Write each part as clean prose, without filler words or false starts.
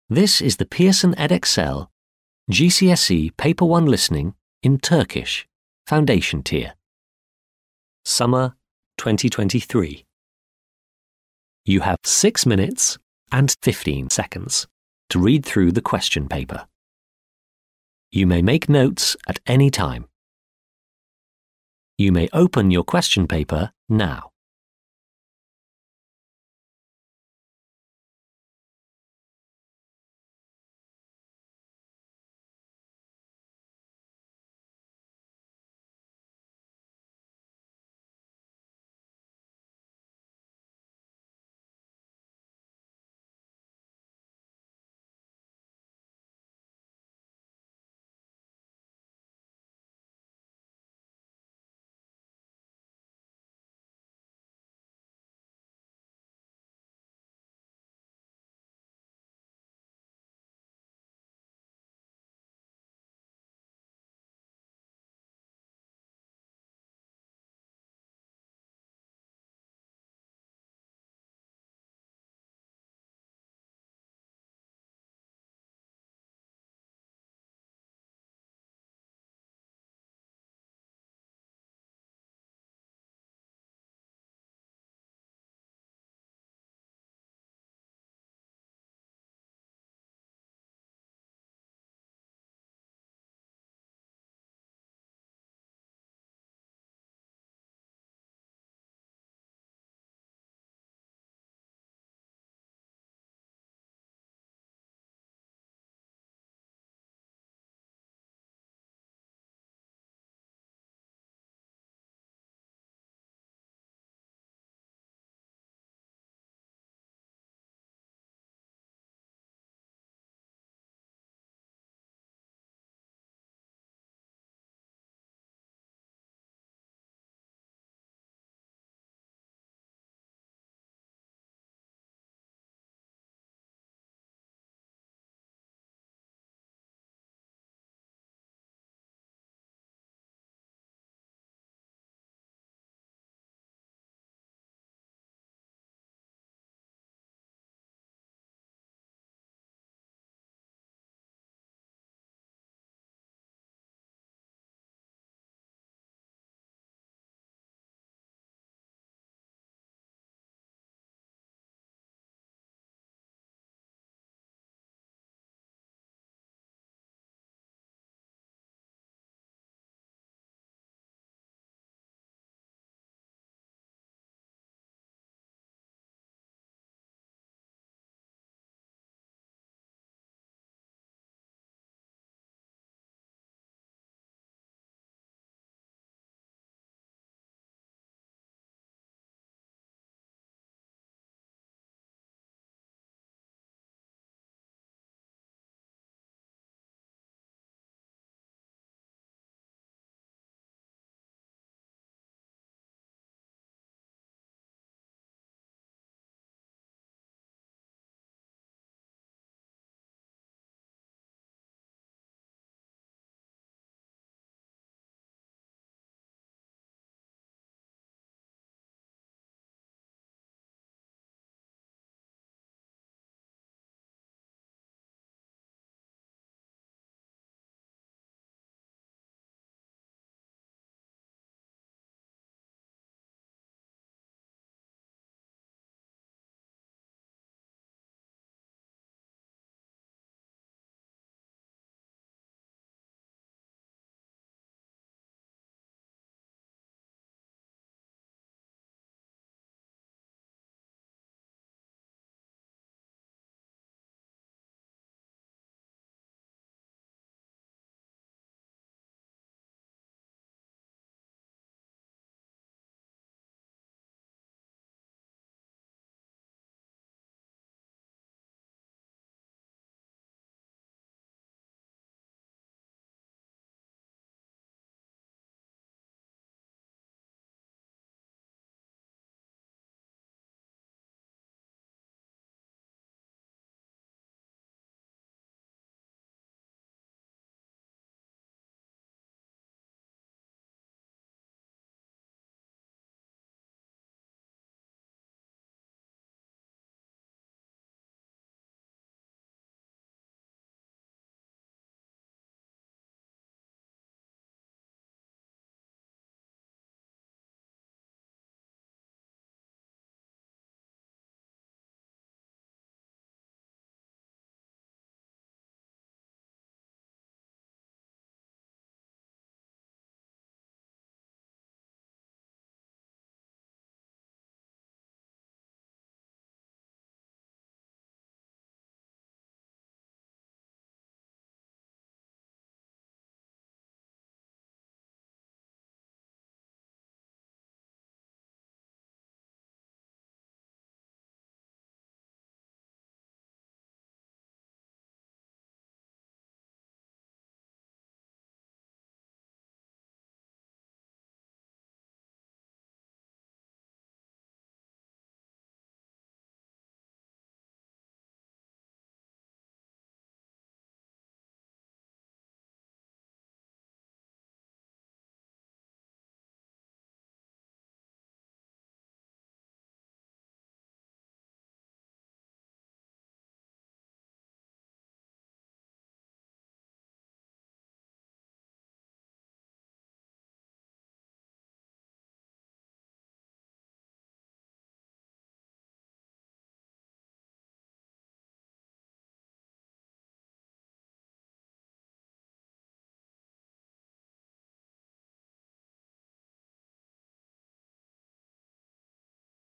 This is the Pearson Edexcel GCSE Paper 1 Listening in Turkish Foundation Tier. Summer 2023. You have 6 minutes and 15 seconds to read through the question paper. You may make notes at any time. You may open your question paper now.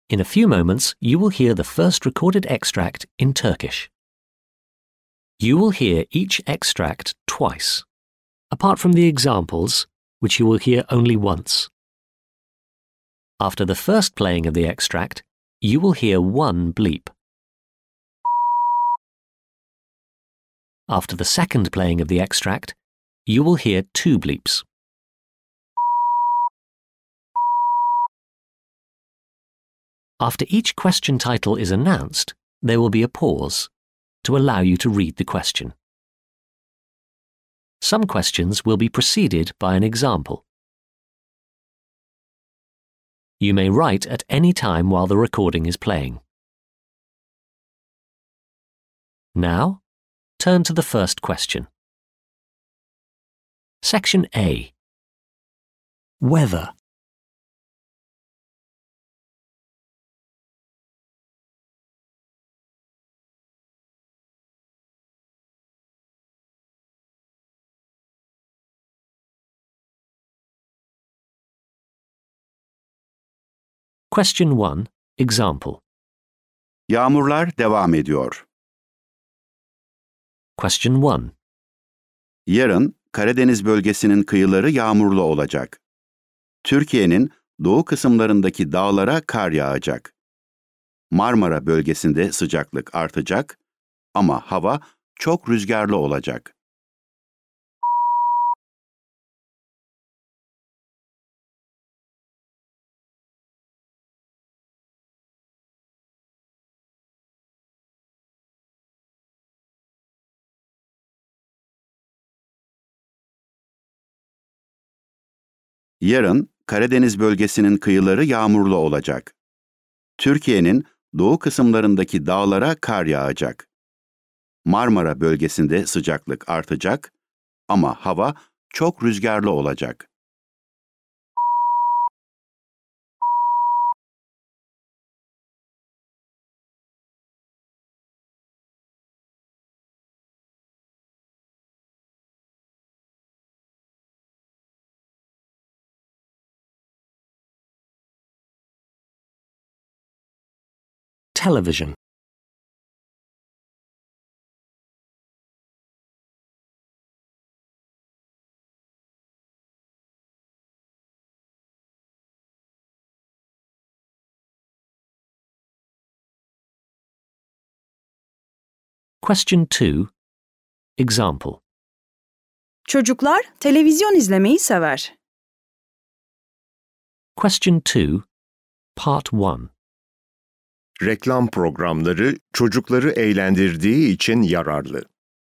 In a few moments, you will hear the first recorded extract in Turkish. You will hear each extract twice, apart from the examples, which you will hear only once. After the first playing of the extract, you will hear one bleep. After the second playing of the extract, you will hear two bleeps. After each question title is announced, there will be a pause to allow you to read the question. Some questions will be preceded by an example. You may write at any time while the recording is playing. Now, turn to the first question. Section A. Weather. Question 1. Example. Yağmurlar devam ediyor. Question 1. Yarın Karadeniz bölgesinin kıyıları yağmurlu olacak. Türkiye'nin doğu kısımlarındaki dağlara kar yağacak. Marmara bölgesinde sıcaklık artacak ama hava çok rüzgarlı olacak. Yarın Karadeniz bölgesinin kıyıları yağmurlu olacak. Türkiye'nin doğu kısımlarındaki dağlara kar yağacak. Marmara bölgesinde sıcaklık artacak ama hava çok rüzgarlı olacak. Television. Question 2. Example. Çocuklar televizyon izlemeyi sever. Question 2. Part 1. Reklam programları çocukları eğlendirdiği için yararlı.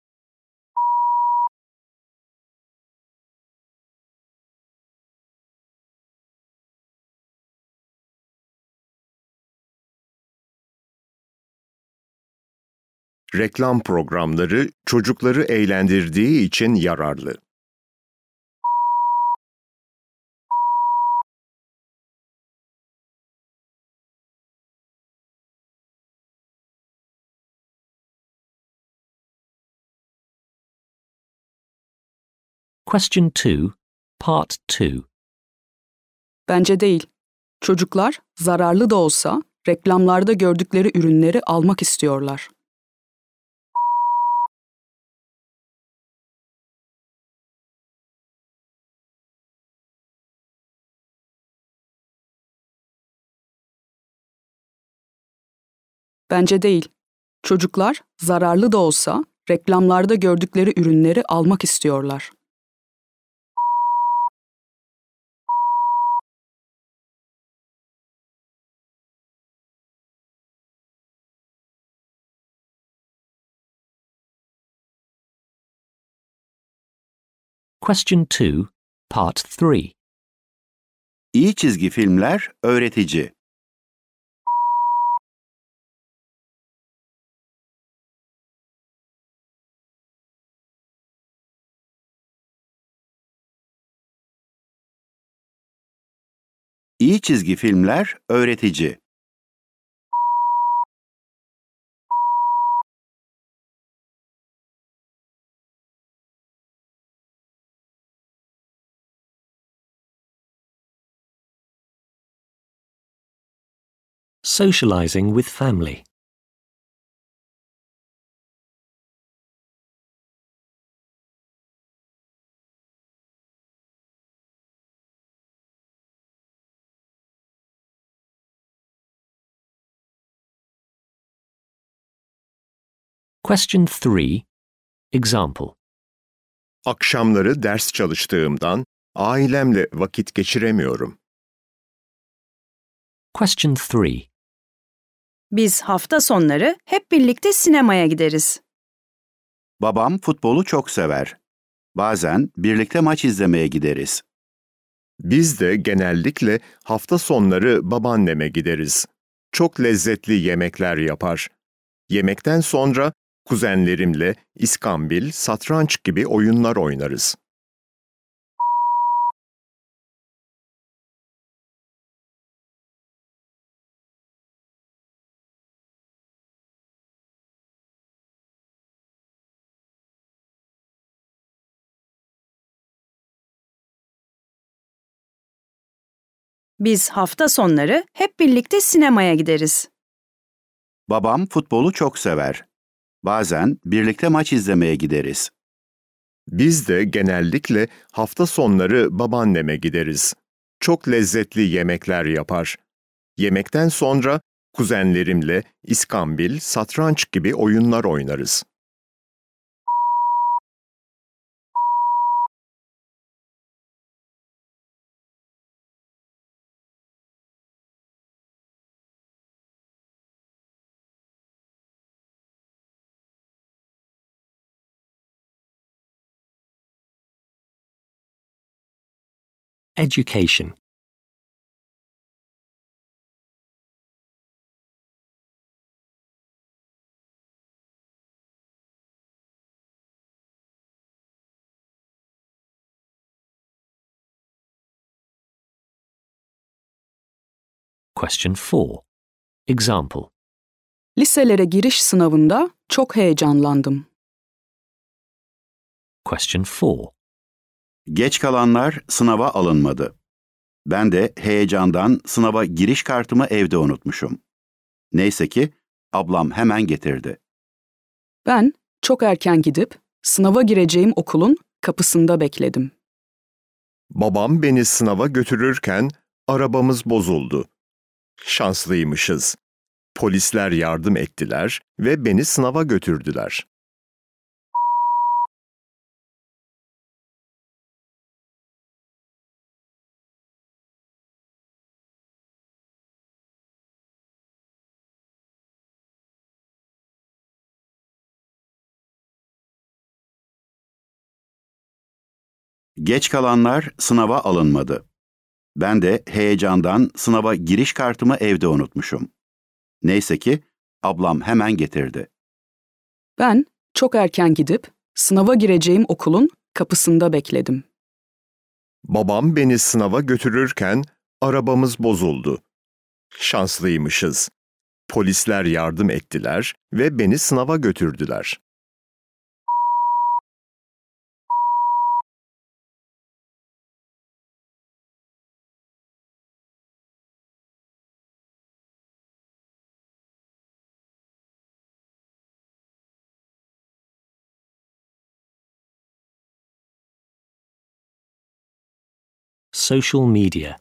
Reklam programları çocukları eğlendirdiği için yararlı. Question 2. Part 2. Bence değil. Çocuklar zararlı da olsa reklamlarda gördükleri ürünleri almak istiyorlar. Bence değil. Çocuklar zararlı da olsa reklamlarda gördükleri ürünleri almak istiyorlar. Question 2. Part 3. İyi çizgi filmler öğretici. İyi çizgi filmler öğretici. Socializing with family. Question 3. Example. Akşamları ders çalıştığımdan ailemle vakit geçiremiyorum. Question 3. Biz hafta sonları hep birlikte sinemaya gideriz. Babam futbolu çok sever. Bazen birlikte maç izlemeye gideriz. Biz de genellikle hafta sonları babaanneme gideriz. Çok lezzetli yemekler yapar. Yemekten sonra kuzenlerimle iskambil, satranç gibi oyunlar oynarız. Biz hafta sonları hep birlikte sinemaya gideriz. Babam futbolu çok sever. Bazen birlikte maç izlemeye gideriz. Biz de genellikle hafta sonları babaanneme gideriz. Çok lezzetli yemekler yapar. Yemekten sonra kuzenlerimle iskambil, satranç gibi oyunlar oynarız. Education. Question 4. Example. Liselere giriş sınavında çok heyecanlandım. Question 4. Geç kalanlar sınava alınmadı. Ben de heyecandan sınava giriş kartımı evde unutmuşum. Neyse ki ablam hemen getirdi. Ben çok erken gidip sınava gireceğim okulun kapısında bekledim. Babam beni sınava götürürken arabamız bozuldu. Şanslıymışız. Polisler yardım ettiler ve beni sınava götürdüler. Geç kalanlar sınava alınmadı. Ben de heyecandan sınava giriş kartımı evde unutmuşum. Neyse ki ablam hemen getirdi. Ben çok erken gidip sınava gireceğim okulun kapısında bekledim. Babam beni sınava götürürken arabamız bozuldu. Şanslıymışız. Polisler yardım ettiler ve beni sınava götürdüler. Social media.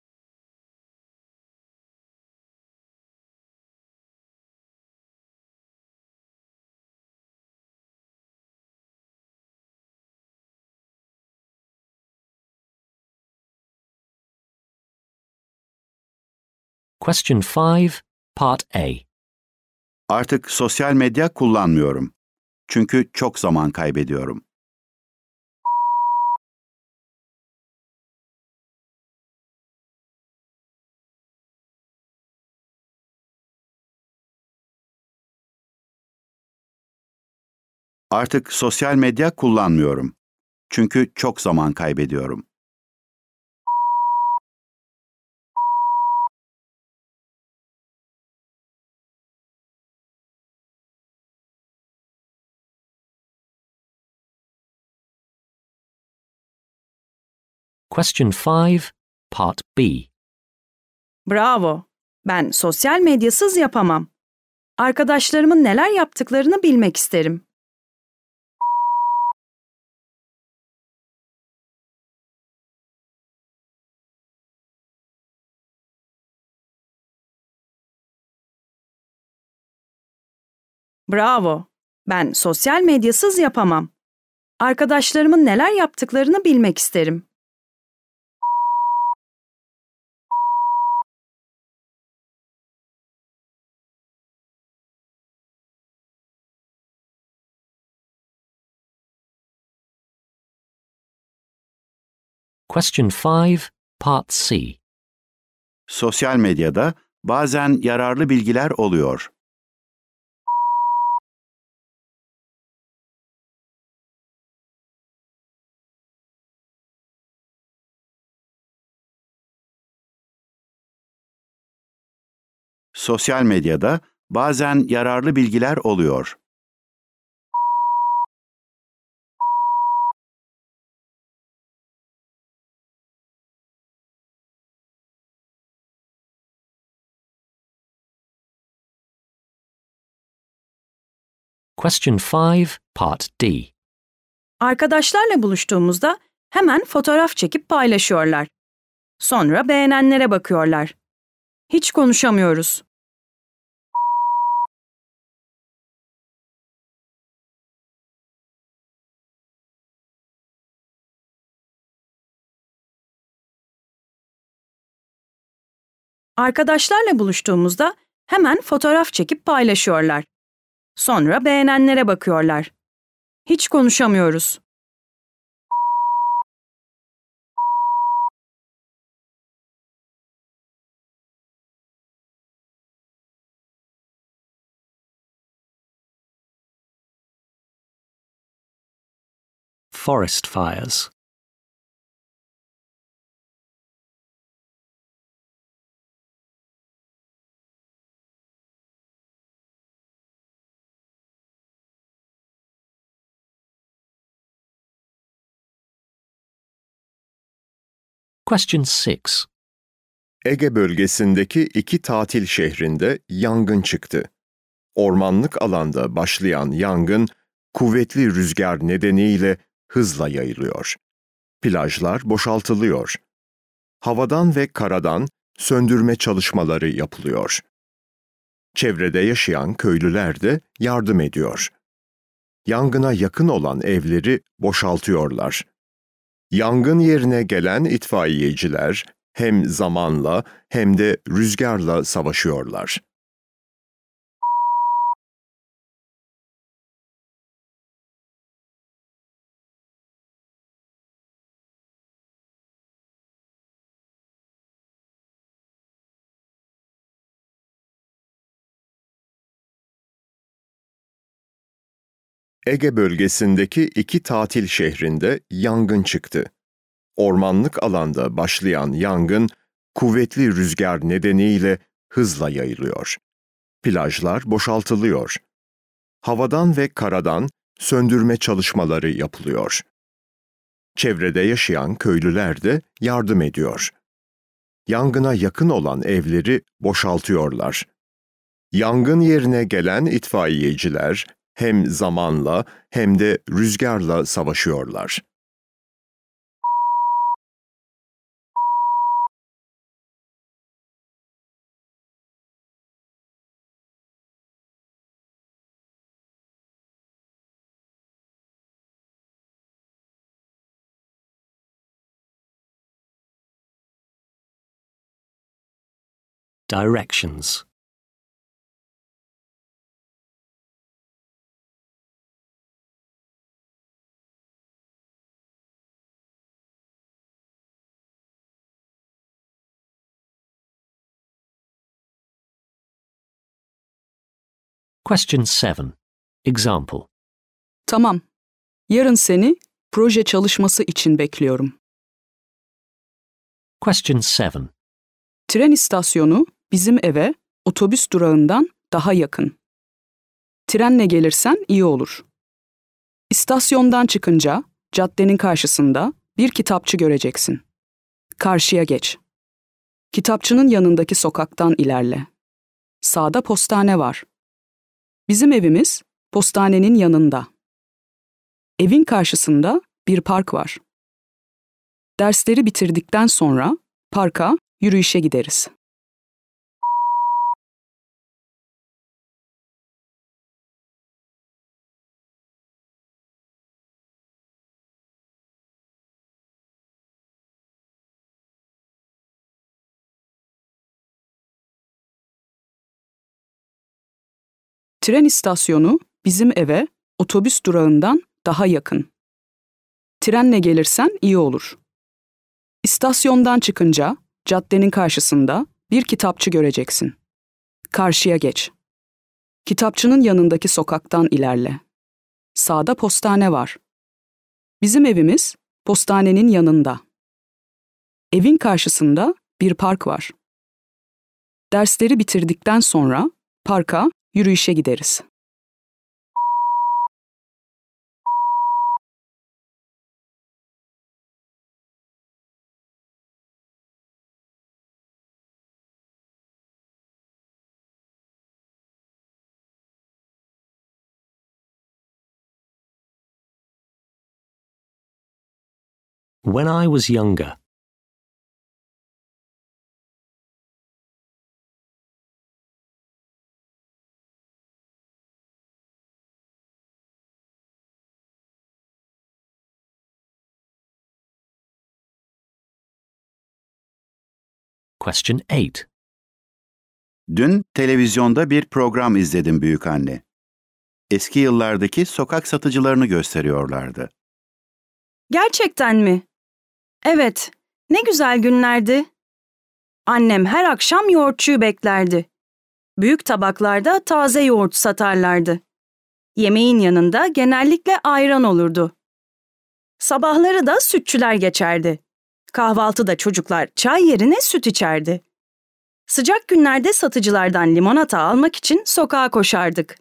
Question 5, Part A. Artık sosyal medya kullanmıyorum. Çünkü çok zaman kaybediyorum. Artık sosyal medya kullanmıyorum. Çünkü çok zaman kaybediyorum. Question 5, Part B. Bravo. Ben sosyal medyasız yapamam. Arkadaşlarımın neler yaptıklarını bilmek isterim. Bravo. Ben sosyal medyasız yapamam. Arkadaşlarımın neler yaptıklarını bilmek isterim. Question 5, Part C. Sosyal medyada bazen yararlı bilgiler oluyor. Sosyal medyada bazen yararlı bilgiler oluyor. Question 5, Part D. Arkadaşlarla buluştuğumuzda hemen fotoğraf çekip paylaşıyorlar. Sonra beğenenlere bakıyorlar. Hiç konuşamıyoruz. Arkadaşlarla buluştuğumuzda hemen fotoğraf çekip paylaşıyorlar. Sonra beğenenlere bakıyorlar. Hiç konuşamıyoruz. Forest fires. Question 6. Ege bölgesindeki 2 tatil şehrinde yangın çıktı. Ormanlık alanda başlayan yangın, kuvvetli rüzgar nedeniyle hızla yayılıyor. Plajlar boşaltılıyor. Havadan ve karadan söndürme çalışmaları yapılıyor. Çevrede yaşayan köylüler de yardım ediyor. Yangına yakın olan evleri boşaltıyorlar. Yangın yerine gelen itfaiyeciler hem zamanla hem de rüzgarla savaşıyorlar. Ege bölgesindeki 2 tatil şehrinde yangın çıktı. Ormanlık alanda başlayan yangın, kuvvetli rüzgar nedeniyle hızla yayılıyor. Plajlar boşaltılıyor. Havadan ve karadan söndürme çalışmaları yapılıyor. Çevrede yaşayan köylüler de yardım ediyor. Yangına yakın olan evleri boşaltıyorlar. Yangın yerine gelen itfaiyeciler hem zamanla hem de rüzgarla savaşıyorlar. Directions. Question 7. Example. Tamam. Yarın seni proje çalışması için bekliyorum. Question 7. Tren istasyonu bizim eve otobüs durağından daha yakın. Trenle gelirsen iyi olur. İstasyondan çıkınca caddenin karşısında bir kitapçı göreceksin. Karşıya geç. Kitapçının yanındaki sokaktan ilerle. Sağda postane var. Bizim evimiz postanenin yanında. Evin karşısında bir park var. Dersleri bitirdikten sonra parka yürüyüşe gideriz. Tren istasyonu bizim eve otobüs durağından daha yakın. Trenle gelirsen iyi olur. İstasyondan çıkınca caddenin karşısında bir kitapçı göreceksin. Karşıya geç. Kitapçının yanındaki sokaktan ilerle. Sağda postane var. Bizim evimiz postanenin yanında. Evin karşısında bir park var. Dersleri bitirdikten sonra parka yürüyüşe gideriz. When I was younger. Question 8. Dün televizyonda bir program izledim büyükanne. Eski yıllardaki sokak satıcılarını gösteriyorlardı. Gerçekten mi? Evet, ne güzel günlerdi. Annem her akşam yoğurtçuyu beklerdi. Büyük tabaklarda taze yoğurt satarlardı. Yemeğin yanında genellikle ayran olurdu. Sabahları da sütçüler geçerdi. Kahvaltıda çocuklar çay yerine süt içerdi. Sıcak günlerde satıcılardan limonata almak için sokağa koşardık.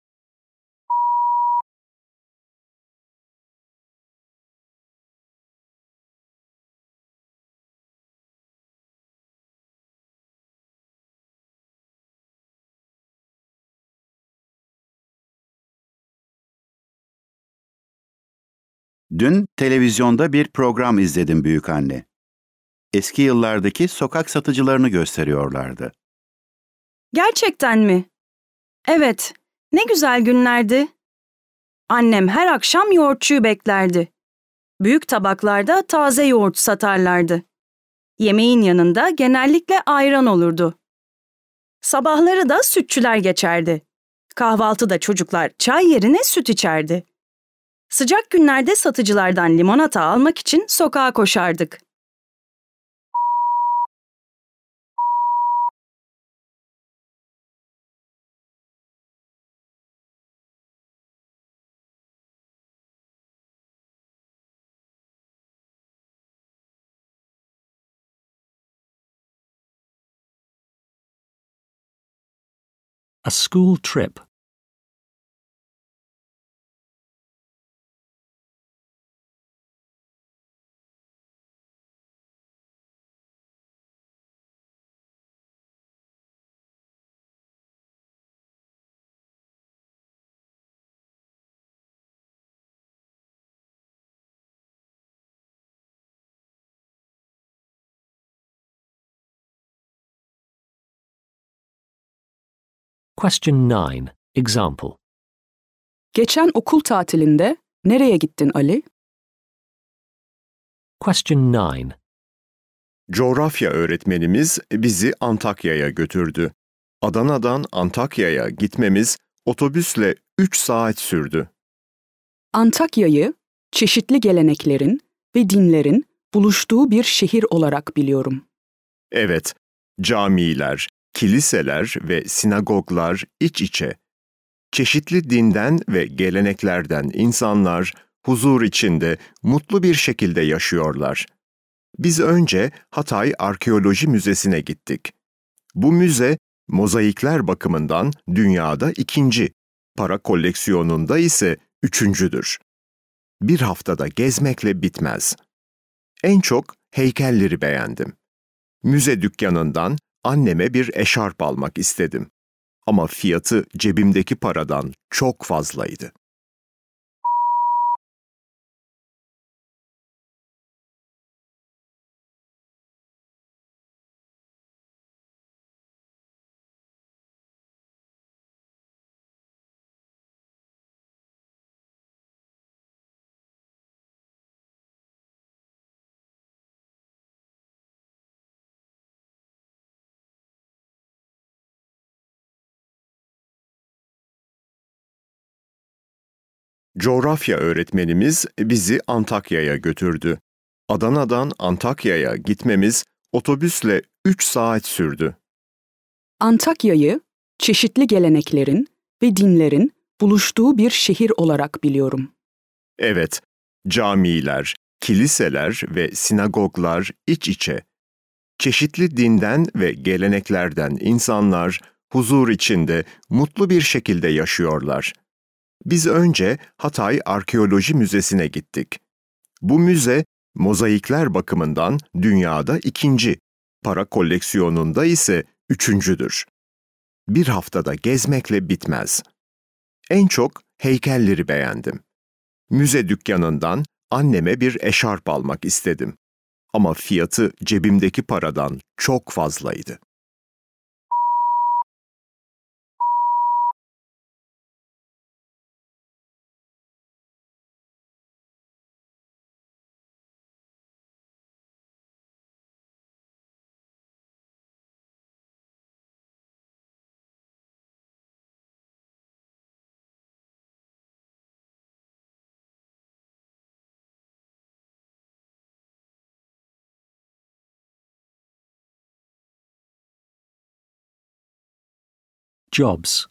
Dün televizyonda bir program izledim büyükanne. Eski yıllardaki sokak satıcılarını gösteriyorlardı. Gerçekten mi? Evet, ne güzel günlerdi. Annem her akşam yoğurtçuyu beklerdi. Büyük tabaklarda taze yoğurt satarlardı. Yemeğin yanında genellikle ayran olurdu. Sabahları da sütçüler geçerdi. Kahvaltıda çocuklar çay yerine süt içerdi. Sıcak günlerde satıcılardan limonata almak için sokağa koşardık. A school trip. Question 9. Example. Geçen okul tatilinde nereye gittin Ali? Question 9. Coğrafya öğretmenimiz bizi Antakya'ya götürdü. Adana'dan Antakya'ya gitmemiz otobüsle 3 saat sürdü. Antakya'yı çeşitli geleneklerin ve dinlerin buluştuğu bir şehir olarak biliyorum. Evet, camiler, kiliseler ve sinagoglar iç içe. Çeşitli dinden ve geleneklerden insanlar huzur içinde mutlu bir şekilde yaşıyorlar. Biz önce Hatay Arkeoloji Müzesi'ne gittik. Bu müze, mozaikler bakımından dünyada 2. Para koleksiyonunda ise 3.'dür. Bir haftada gezmekle bitmez. En çok heykelleri beğendim. Müze dükkanından anneme bir eşarp almak istedim. Ama fiyatı cebimdeki paradan çok fazlaydı. Coğrafya öğretmenimiz bizi Antakya'ya götürdü. Adana'dan Antakya'ya gitmemiz otobüsle 3 saat sürdü. Antakya'yı çeşitli geleneklerin ve dinlerin buluştuğu bir şehir olarak biliyorum. Evet, camiler, kiliseler ve sinagoglar iç içe. Çeşitli dinden ve geleneklerden insanlar huzur içinde mutlu bir şekilde yaşıyorlar. Biz önce Hatay Arkeoloji Müzesi'ne gittik. Bu müze, mozaikler bakımından dünyada ikinci, para koleksiyonunda ise üçüncüdür. Bir haftada gezmekle bitmez. En çok heykelleri beğendim. Müze dükkanından anneme bir eşarp almak istedim. Ama fiyatı cebimdeki paradan çok fazlaydı. Jobs.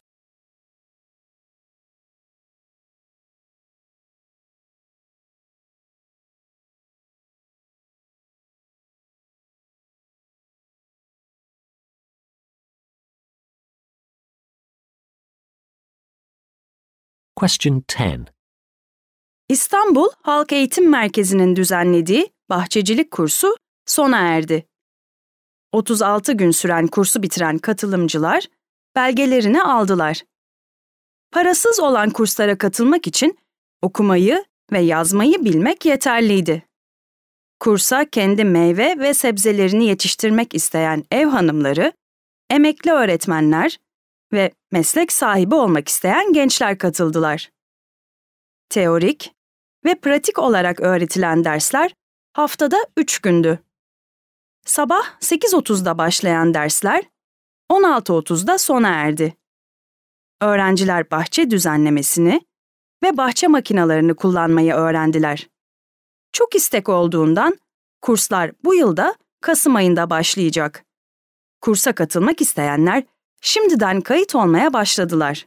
Question 10. İstanbul Halk Eğitim Merkezi'nin düzenlediği bahçecilik kursu sona erdi. 36 gün süren kursu bitiren katılımcılar belgelerini aldılar. Parasız olan kurslara katılmak için okumayı ve yazmayı bilmek yeterliydi. Kursa kendi meyve ve sebzelerini yetiştirmek isteyen ev hanımları, emekli öğretmenler ve meslek sahibi olmak isteyen gençler katıldılar. Teorik ve pratik olarak öğretilen dersler haftada 3 gündü. Sabah 8.30'da başlayan dersler 16.30'da sona erdi. Öğrenciler bahçe düzenlemesini ve bahçe makinalarını kullanmayı öğrendiler. Çok istek olduğundan kurslar bu yılda Kasım ayında başlayacak. Kursa katılmak isteyenler şimdiden kayıt olmaya başladılar.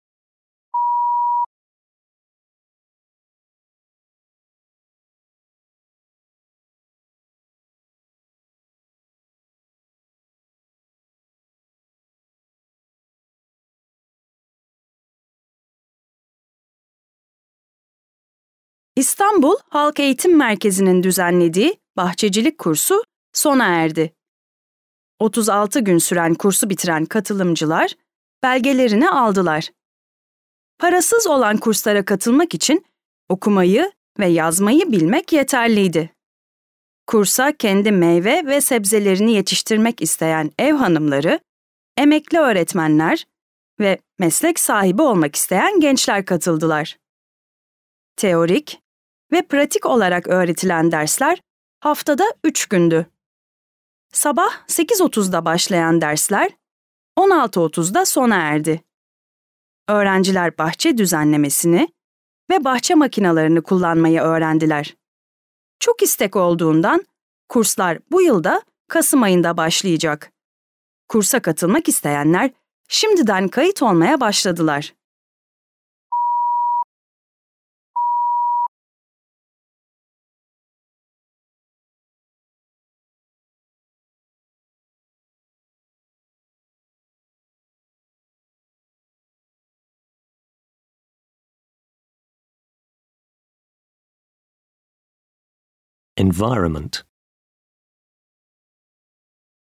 İstanbul Halk Eğitim Merkezi'nin düzenlediği bahçecilik kursu sona erdi. 36 gün süren kursu bitiren katılımcılar belgelerini aldılar. Parasız olan kurslara katılmak için okumayı ve yazmayı bilmek yeterliydi. Kursa kendi meyve ve sebzelerini yetiştirmek isteyen ev hanımları, emekli öğretmenler ve meslek sahibi olmak isteyen gençler katıldılar. Teorik ve pratik olarak öğretilen dersler haftada 3 gündü. Sabah 8.30'da başlayan dersler 16.30'da sona erdi. Öğrenciler bahçe düzenlemesini ve bahçe makinalarını kullanmayı öğrendiler. Çok istek olduğundan kurslar bu yılda Kasım ayında başlayacak. Kursa katılmak isteyenler şimdiden kayıt olmaya başladılar. Environment.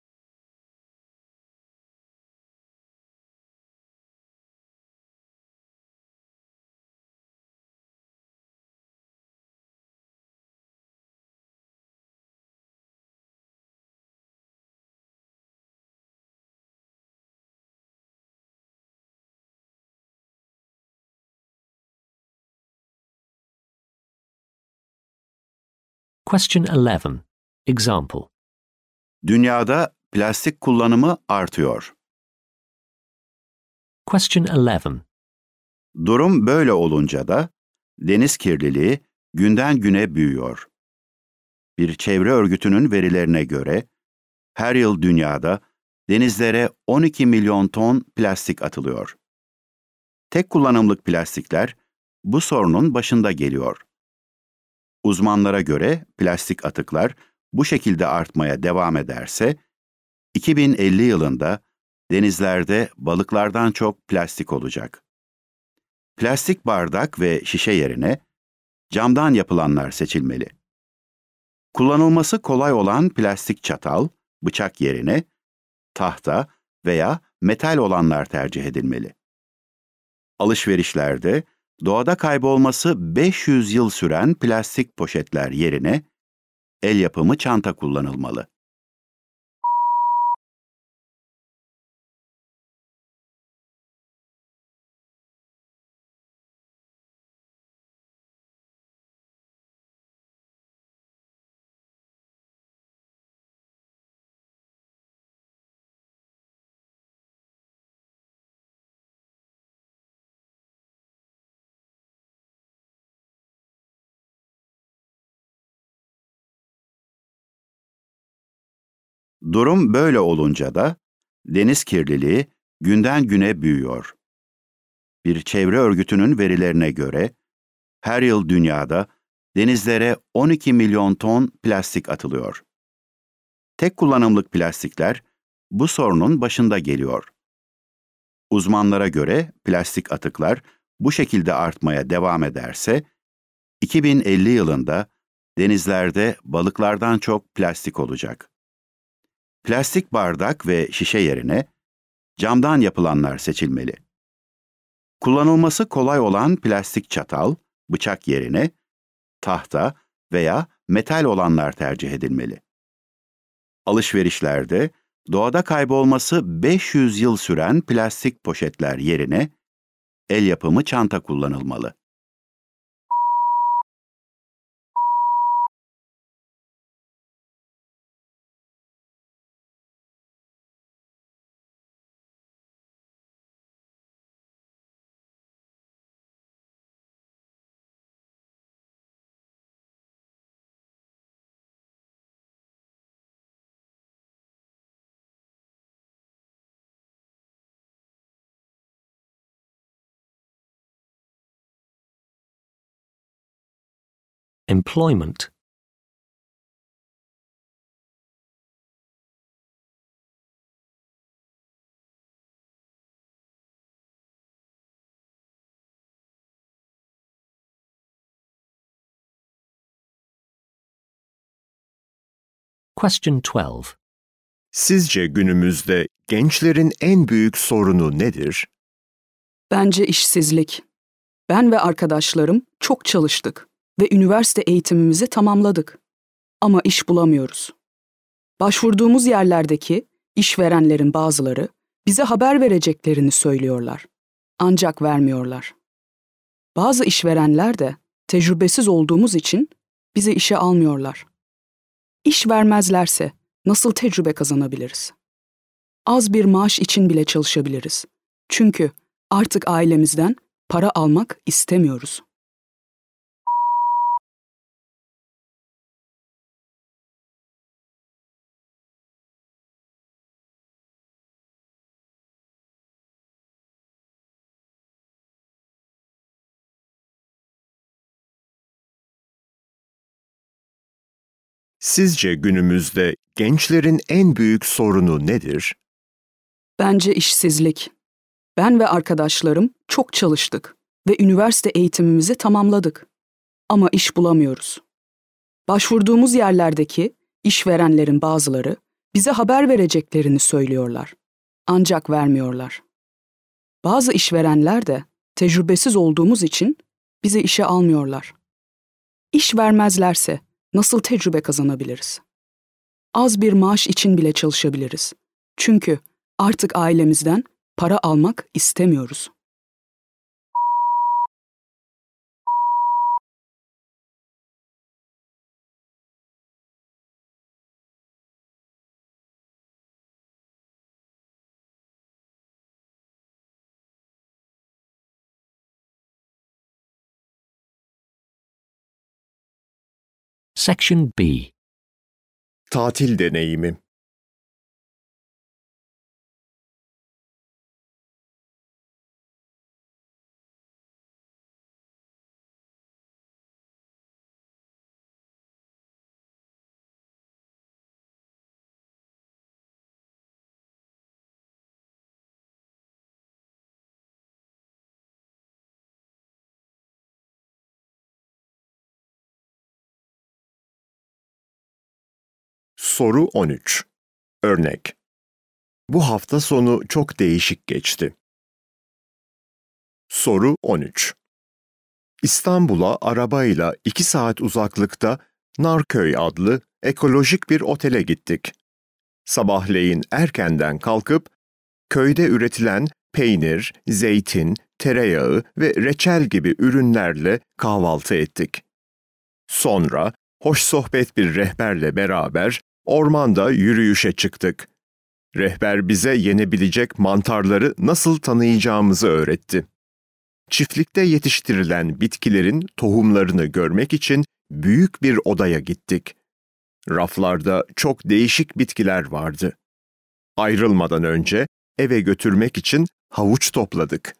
Question 11. Example. Dünyada plastik kullanımı artıyor. Question 11. Durum böyle olunca da deniz kirliliği günden güne büyüyor. Bir çevre örgütünün verilerine göre her yıl dünyada denizlere 12 milyon ton plastik atılıyor. Tek kullanımlık plastikler bu sorunun başında geliyor. Uzmanlara göre plastik atıklar bu şekilde artmaya devam ederse 2050 yılında denizlerde balıklardan çok plastik olacak. Plastik bardak ve şişe yerine camdan yapılanlar seçilmeli. Kullanılması kolay olan plastik çatal, bıçak yerine tahta veya metal olanlar tercih edilmeli. Alışverişlerde doğada kaybolması 500 yıl süren plastik poşetler yerine el yapımı çanta kullanılmalı. Durum böyle olunca da deniz kirliliği günden güne büyüyor. Bir çevre örgütünün verilerine göre her yıl dünyada denizlere 12 milyon ton plastik atılıyor. Tek kullanımlık plastikler bu sorunun başında geliyor. Uzmanlara göre plastik atıklar bu şekilde artmaya devam ederse 2050 yılında denizlerde balıklardan çok plastik olacak. Plastik bardak ve şişe yerine camdan yapılanlar seçilmeli. Kullanılması kolay olan plastik çatal, bıçak yerine tahta veya metal olanlar tercih edilmeli. Alışverişlerde doğada kaybolması 500 yıl süren plastik poşetler yerine el yapımı çanta kullanılmalı. Employment. Question 12. Sizce günümüzde gençlerin en büyük sorunu nedir? Bence işsizlik. Ben ve arkadaşlarım çok çalıştık ve üniversite eğitimimizi tamamladık. Ama iş bulamıyoruz. Başvurduğumuz yerlerdeki işverenlerin bazıları bize haber vereceklerini söylüyorlar. Ancak vermiyorlar. Bazı işverenler de tecrübesiz olduğumuz için bizi işe almıyorlar. İş vermezlerse nasıl tecrübe kazanabiliriz? Az bir maaş için bile çalışabiliriz. Çünkü artık ailemizden para almak istemiyoruz. Sizce günümüzde gençlerin en büyük sorunu nedir? Bence işsizlik. Ben ve arkadaşlarım çok çalıştık ve üniversite eğitimimizi tamamladık. Ama iş bulamıyoruz. Başvurduğumuz yerlerdeki işverenlerin bazıları bize haber vereceklerini söylüyorlar. Ancak vermiyorlar. Bazı işverenler de tecrübesiz olduğumuz için bizi işe almıyorlar. İş vermezlerse nasıl tecrübe kazanabiliriz? Az bir maaş için bile çalışabiliriz. Çünkü artık ailemizden para almak istemiyoruz. Section B. Tatil deneyimi. Soru 13. Örnek. Bu hafta sonu çok değişik geçti. Soru 13. İstanbul'a arabayla 2 saat uzaklıkta Narköy adlı ekolojik bir otele gittik. Sabahleyin erkenden kalkıp köyde üretilen peynir, zeytin, tereyağı ve reçel gibi ürünlerle kahvaltı ettik. Sonra hoş sohbet bir rehberle beraber ormanda yürüyüşe çıktık. Rehber bize yenebilecek mantarları nasıl tanıyacağımızı öğretti. Çiftlikte yetiştirilen bitkilerin tohumlarını görmek için büyük bir odaya gittik. Raflarda çok değişik bitkiler vardı. Ayrılmadan önce eve götürmek için havuç topladık.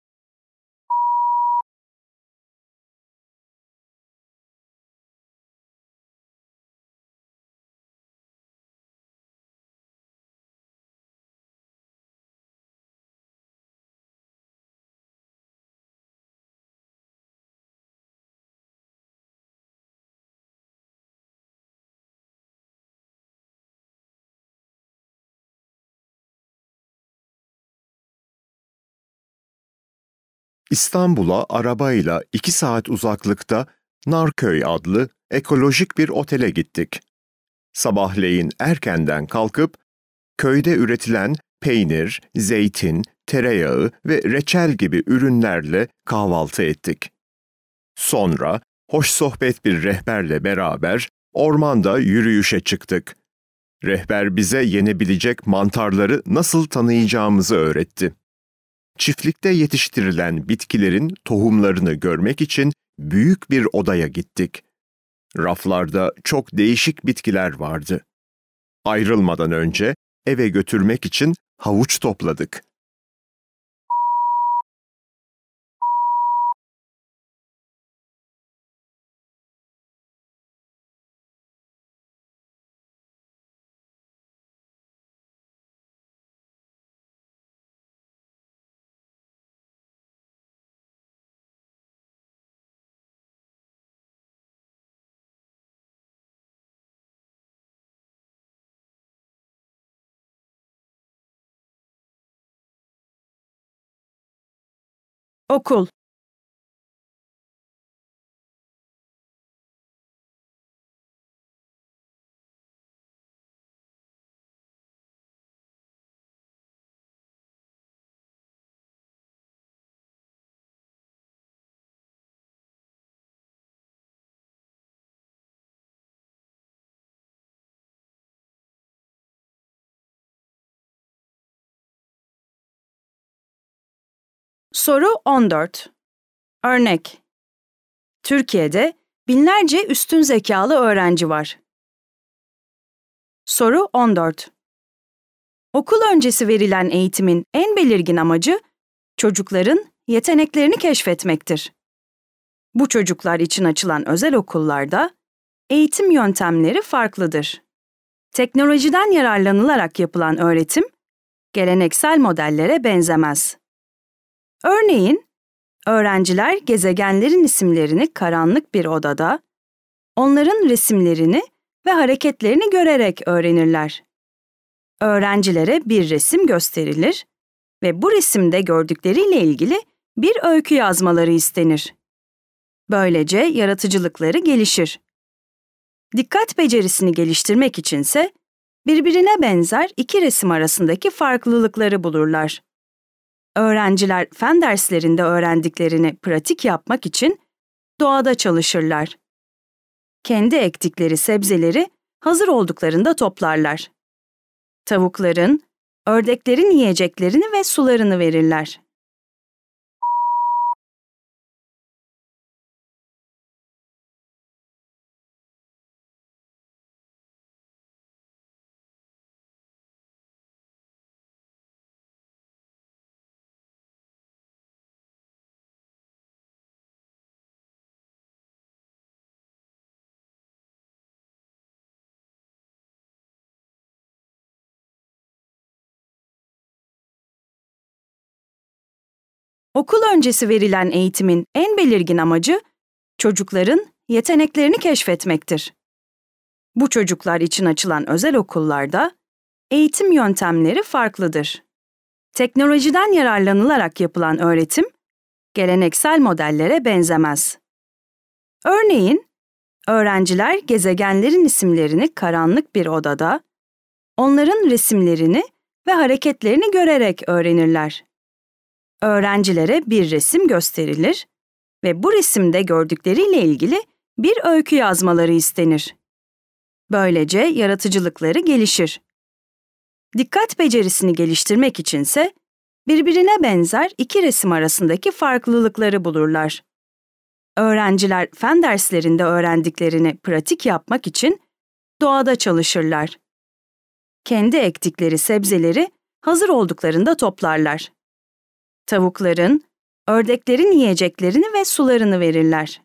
İstanbul'a arabayla 2 saat uzaklıkta Narköy adlı ekolojik bir otele gittik. Sabahleyin erkenden kalkıp köyde üretilen peynir, zeytin, tereyağı ve reçel gibi ürünlerle kahvaltı ettik. Sonra hoş sohbet bir rehberle beraber ormanda yürüyüşe çıktık. Rehber bize yenebilecek mantarları nasıl tanıyacağımızı öğretti. Çiftlikte yetiştirilen bitkilerin tohumlarını görmek için büyük bir odaya gittik. Raflarda çok değişik bitkiler vardı. Ayrılmadan önce eve götürmek için havuç topladık. Okul. Soru 14. Örnek. Türkiye'de binlerce üstün zekalı öğrenci var. Soru 14. Okul öncesi verilen eğitimin en belirgin amacı çocukların yeteneklerini keşfetmektir. Bu çocuklar için açılan özel okullarda eğitim yöntemleri farklıdır. Teknolojiden yararlanılarak yapılan öğretim geleneksel modellere benzemez. Örneğin, öğrenciler gezegenlerin isimlerini karanlık bir odada, onların resimlerini ve hareketlerini görerek öğrenirler. Öğrencilere bir resim gösterilir ve bu resimde gördükleriyle ilgili bir öykü yazmaları istenir. Böylece yaratıcılıkları gelişir. Dikkat becerisini geliştirmek içinse birbirine benzer iki resim arasındaki farklılıkları bulurlar. Öğrenciler fen derslerinde öğrendiklerini pratik yapmak için doğada çalışırlar. Kendi ektikleri sebzeleri hazır olduklarında toplarlar. Tavukların, ördeklerin yiyeceklerini ve sularını verirler. Okul öncesi verilen eğitimin en belirgin amacı çocukların yeteneklerini keşfetmektir. Bu çocuklar için açılan özel okullarda eğitim yöntemleri farklıdır. Teknolojiden yararlanılarak yapılan öğretim, geleneksel modellere benzemez. Örneğin, öğrenciler gezegenlerin isimlerini karanlık bir odada, onların resimlerini ve hareketlerini görerek öğrenirler. Öğrencilere bir resim gösterilir ve bu resimde gördükleriyle ilgili bir öykü yazmaları istenir. Böylece yaratıcılıkları gelişir. Dikkat becerisini geliştirmek içinse birbirine benzer iki resim arasındaki farklılıkları bulurlar. Öğrenciler fen derslerinde öğrendiklerini pratik yapmak için doğada çalışırlar. Kendi ektikleri sebzeleri hazır olduklarında toplarlar. Tavukların, ördeklerin yiyeceklerini ve sularını verirler.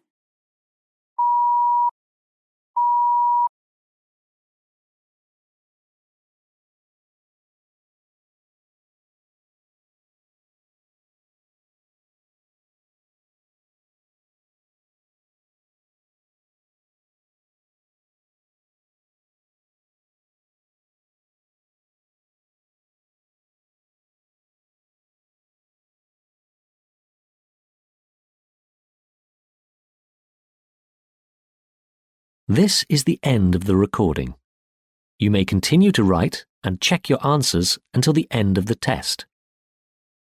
This is the end of the recording. You may continue to write and check your answers until the end of the test.